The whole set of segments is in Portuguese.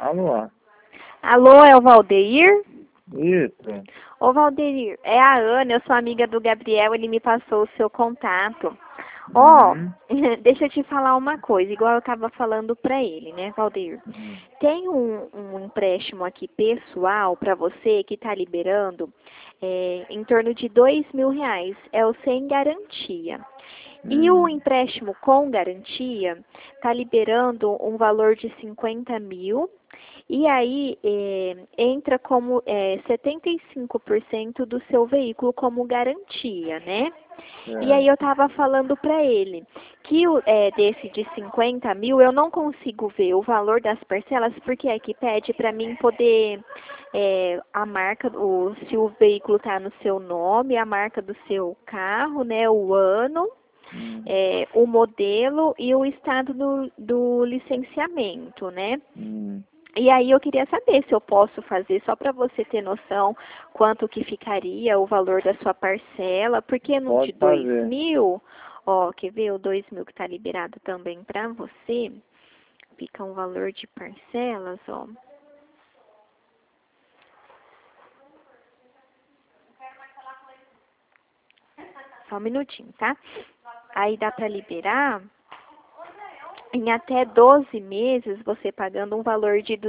Alô? Alô, é o Valdeir? Isso. Ô, Valdeir, é a Ana, eu sou amiga do Gabriel, ele me passou o seu contato. Ó, Uhum. deixa eu te falar uma coisa, igual eu tava falando pra ele, né, Valdeir? Uhum. Tem um empréstimo aqui pessoal pra você que tá liberando em torno de R$ 2.000, é o sem garantia. E o Uhum. empréstimo com garantia está liberando um valor de 50 mil e aí entra como 75% do seu veículo como garantia, né? E aí eu Certo. estava falando para ele que desse de 50 mil eu não consigo ver o valor das parcelas porque é que pede para mim poder a marca, se o veículo está no seu nome, a marca do seu carro, né? O ano, Uhum. o modelo e o estado do licenciamento, né? Uhum. E aí eu queria saber se eu posso fazer, só para você ter noção quanto que ficaria o valor da sua parcela, porque no de Pode dois fazer. mil, ó, quer ver, o 2.000 que está liberado também para você, fica um valor de parcelas, ó. Só um minutinho, tá? Aí dá para liberar em até 12 meses, você pagando um valor de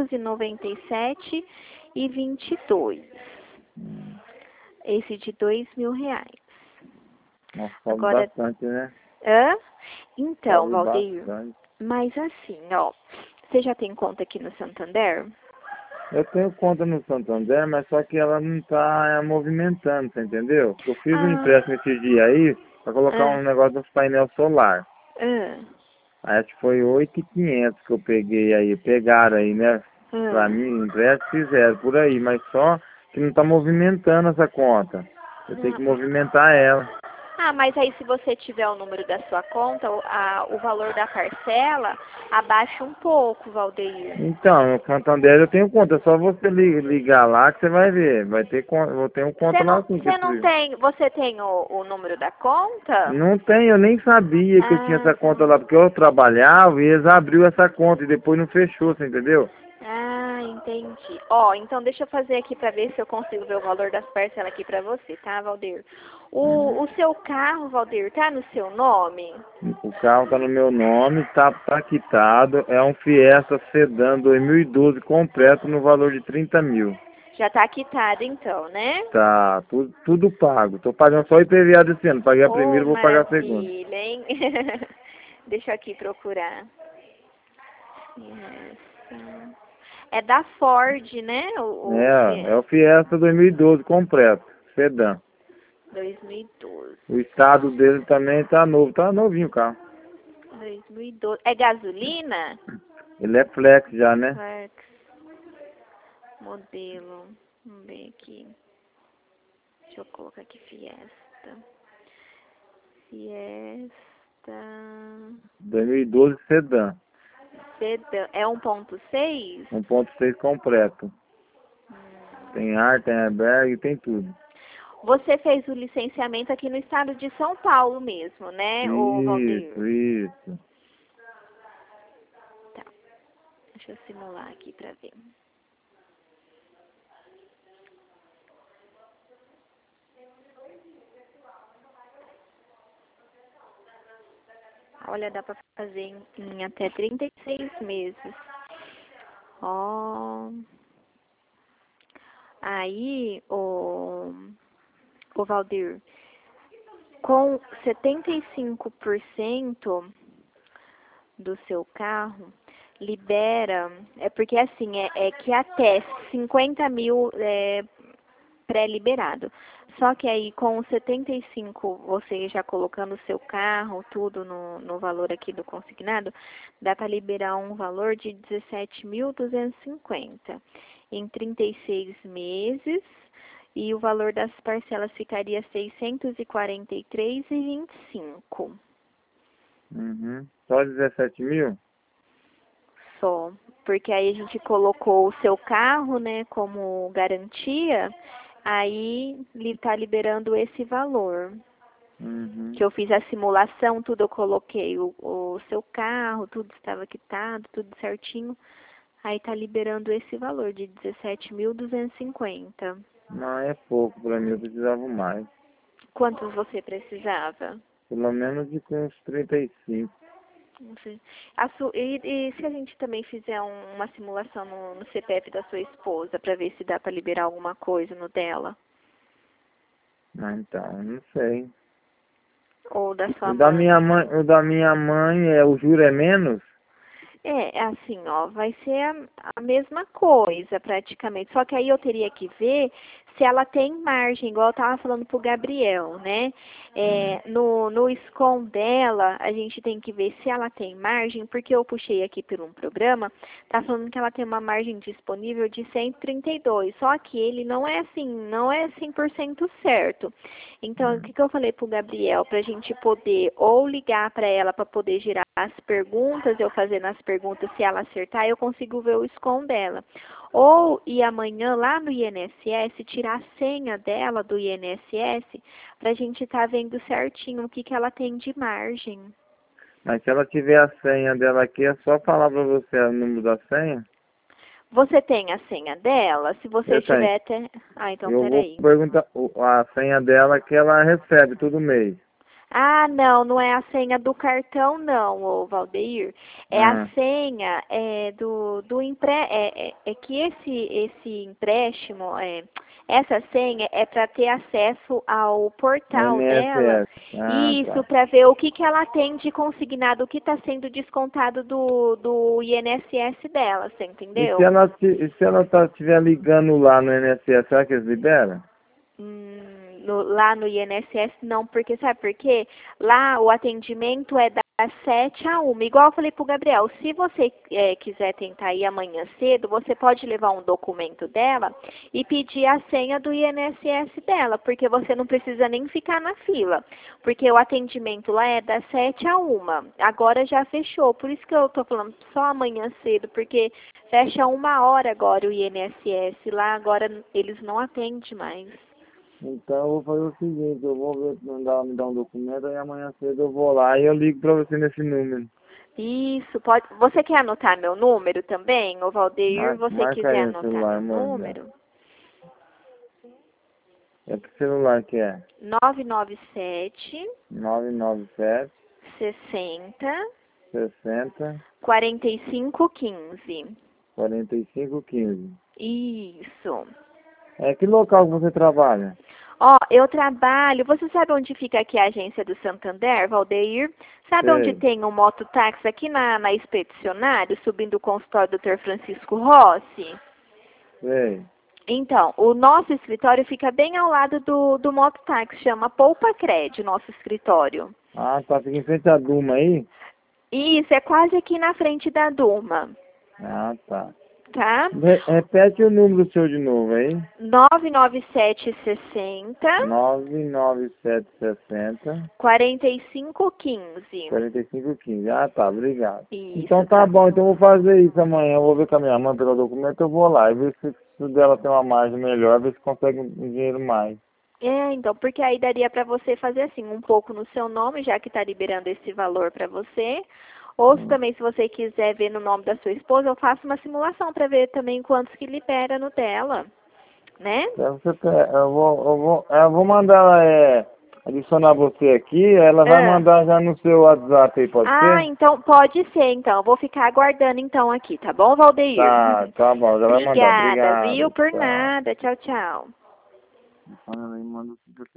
297,22. Uhum. Esse de R$ 2.000. Nossa, sobe Agora, bastante, né? hã? Então, Sobe Valdeir, bastante. mas assim, ó, você já tem conta aqui no Santander? Eu tenho conta no Santander, mas só que ela não tá movimentando, você entendeu? Eu fiz um Ah, empréstimo esse dia aí pra colocar ah, um negócio nos painel solar. ah, Aí acho que foi 8.500 que eu peguei aí, pegaram aí, né? Pra ah. mim, empréstimo fizeram por aí, mas só que não tá movimentando essa conta. Eu tenho que Hum. movimentar ela. Ah, mas aí se você tiver o número da sua conta, o valor da parcela abaixa um pouco, Valdeir. Então, no Santander eu tenho conta, é só você ligar lá que você vai ver. Vai ter conta, eu tenho conta lá sim que Você não esse. tem, você tem o número da conta? Não tem, eu nem sabia que eu tinha Ah, essa conta lá, porque eu trabalhava e eles abriu essa conta e depois não fechou, você entendeu? entendi. Ó, então deixa eu fazer aqui pra ver se eu consigo ver o valor das parcelas aqui pra você, tá, Valdeir? Uhum. O seu carro, Valdeir, tá no seu nome? O carro tá no meu nome, tá quitado, é um Fiesta Sedan 2012 completo no valor de 30 mil. Já tá quitado então, né? Tá, tudo pago. Tô pagando só IPVA desse ano, paguei a Oh, primeira, vou pagar a segunda. maravilha, hein? Deixa eu aqui procurar. Essa. É da Ford, né? O É o Fiesta 2012 completo, sedã. 2012. O estado dele também tá novinho o carro. 2012. É gasolina? Ele é flex já, né? Flex. Modelo. Vamos ver aqui. Deixa eu colocar aqui Fiesta. Fiesta. 2012 sedã, Sedã. É 1.6? 1.6 completo. Tem ar, tem airbag, tem tudo. Você fez o licenciamento aqui no estado de São Paulo mesmo, né, ô Valdeir? Isso. Tá. Deixa eu simular aqui pra ver. Olha, dá pra fazer em até 36 meses. Ó. Aí, o Valdir, com 75% do seu carro, libera, é porque assim, é que até 50 mil é pré-liberado. Só que aí com os 75, você já colocando o seu carro, tudo no valor aqui do consignado, dá para liberar um valor de 17.250 em 36 meses e o valor das parcelas ficaria 643,25 Uhum. Só 17 mil? só. Porque aí a gente colocou o seu carro, né, como garantia, aí ele está liberando esse valor. Uhum. Que eu fiz a simulação, tudo eu coloquei o seu carro, tudo estava quitado, tudo certinho. Aí tá liberando esse valor de 17.250. Não, é pouco pra mim, eu precisava mais. Quantos você precisava? Pelo menos de uns 35. Não sei. E se a gente também fizer uma simulação no CPF da sua esposa para ver se dá para liberar alguma coisa no dela? Ah, então, não sei. Ou da sua O da mãe? o da minha mãe, o juro é menos? É, assim, ó, vai ser a mesma coisa praticamente, só que aí eu teria que ver se ela tem margem, igual eu tava falando pro Gabriel, né? No SCOM dela, a gente tem que ver se ela tem margem, porque eu puxei aqui por um programa, tá falando que ela tem uma margem disponível de 132, só que ele não é assim, não é 100% certo. Então, o que eu falei pro Gabriel, pra gente poder ou ligar para ela para poder girar as perguntas, eu fazendo as perguntas, se ela acertar, eu consigo ver o SCOM dela. Ou ir amanhã lá no INSS, tirar a senha dela do INSS, para a gente estar vendo certinho o que ela tem de margem. Mas se ela tiver a senha dela aqui, é só falar pra você o número da senha? Você tem a senha dela? Se você Eu tenho. tiver até... Ah, então Eu vou peraí. perguntar a senha dela que ela recebe todo mês. Ah, não, não é a senha do cartão, não, ô Valdeir. É a Ah, senha do é que esse empréstimo, essa senha é para ter acesso ao portal dela. INSS. Ah, Isso, tá. para ver o que ela tem de consignado, o que está sendo descontado do INSS dela, você E entendeu? e se ela estiver ligando lá no INSS, será que eles liberam? Lá no INSS não, porque sabe por quê? Lá o atendimento é das 7 a 1. Igual eu falei pro Gabriel, se você quiser tentar ir amanhã cedo, você pode levar um documento dela e pedir a senha do INSS dela, porque você não precisa nem ficar na fila, porque o atendimento lá é das 7 a 1. Agora já fechou, por isso que eu tô falando só amanhã cedo, porque fecha 1 hora agora o INSS, lá agora eles não atendem mais. Então eu vou fazer o seguinte, eu vou ver se me dá um documento, aí amanhã cedo eu vou lá e eu ligo pra você nesse número. Isso, pode. Você quer anotar meu número também, ô Valdeir? Você Marca aí quiser no anotar celular, meu manda. número? É que celular que é? 997 997 60 60 4515. 4515. Isso. É que local que você trabalha? Ó, eu trabalho. Você sabe onde fica aqui a agência do Santander, Valdeir? Sabe onde Sei, tem um mototáxi aqui na Expedicionário, subindo o consultório do Dr. Francisco Rossi? sei. Então, o nosso escritório fica bem ao lado do mototáxi, chama Poupa Cred, nosso escritório. Ah, tá, fica em frente à Duma aí? Isso, é quase aqui na frente da Duma, Ah, tá. tá? Repete o número seu de novo aí. 99760 99760 4515. 4515. Ah, tá, obrigado. Isso, Então tá tá bom, bom. então eu vou fazer isso amanhã. Eu vou ver com a minha mãe pegar o documento, eu vou lá e ver se o dela tem uma margem melhor, ver se consegue um dinheiro mais. Então, porque aí daria para você fazer assim, um pouco no seu nome, já que está liberando esse valor para você. Ou se Hum. também, se você quiser ver no nome da sua esposa, eu faço uma simulação para ver também quantos que libera no dela, né? Então, eu vou mandar ela adicionar você aqui, ela vai Ah. mandar já no seu WhatsApp aí, pode Ah, ser? então pode ser, então. Eu vou ficar aguardando então aqui, tá bom, Valdeir? Tá, tá bom, já vai mandar. Obrigada, viu? Obrigado, Por tchau. nada. Tchau, tchau. Fala aí, manda